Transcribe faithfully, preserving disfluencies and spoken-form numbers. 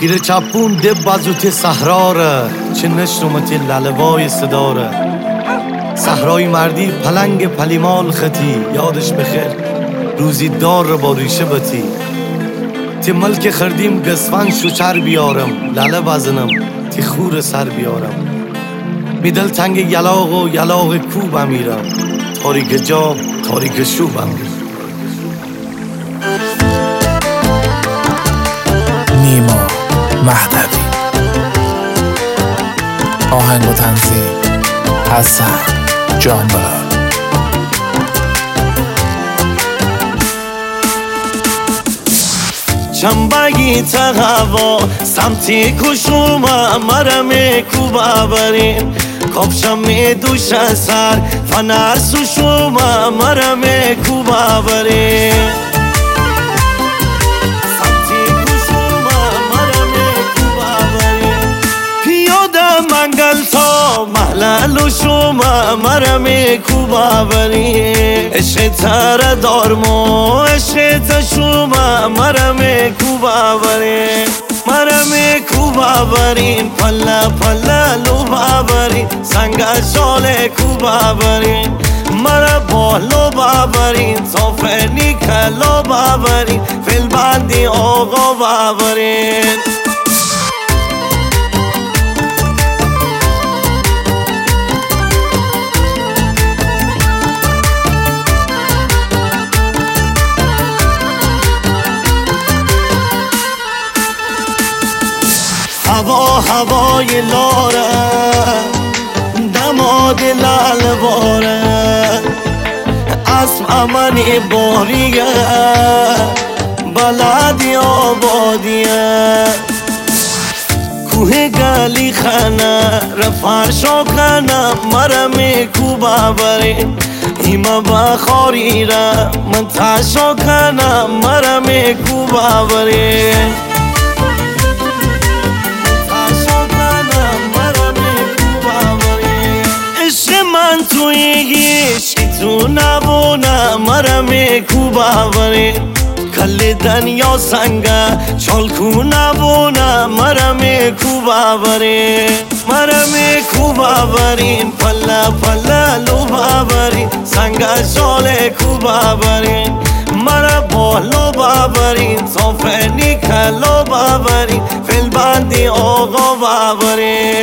پیره چپون دب بازوت صحراره، چه نشنومتی لالوای صداره. صحرای مردی پلنگ پلیمال خطی، یادش بخیر روزی دار با ریشه بتی. تی ملک خردیم گسفن شوچر بیارم، لاله بزنم تی خور سر بیارم. می دل تنگ یلاغ و یلاغ کوبم میرم، تاریک جا تاریک شوبم میرم. نیما مهدوی، آهنگ و تنظیم حسن جانبلال. چنبگی تغوا سمتی کشوم مرم کوبا برین، کابشم می دوش سر فنر سوشوم مرم کوبا برین. سمتی کشوم مرم کوبا برین، پیاده منگل تا محلل شوم مرم کوبا برین. عشق تر دارمو عشق تشوم مرم کوبا برین. مرم کوبا برین پلا پلا لوبا برین، سنگ شال کوبا برین. مرا بالو بابرین صافنی کلو بابرین، فیل بندی آقا بابرین. هوا هوای لاره دماد لالواره، اسم امنی باریه بلدی آبادیه. کوه گلی خانه رفرشو کنه مرم کوبا برین. ایما بخاری را من تشو کنه مرم کوبا برین. من تویش تو نبونه مرم کوبا برین. کل دنیا سنگه چالکو نبونه مرم کوبا برین. مرم کوبا برین پلا پلا لوبا برین، سنگ شال کوبا برین. مرا بالو بابرین صافنی کلو بابرین، فیل بندی آقا بابرین.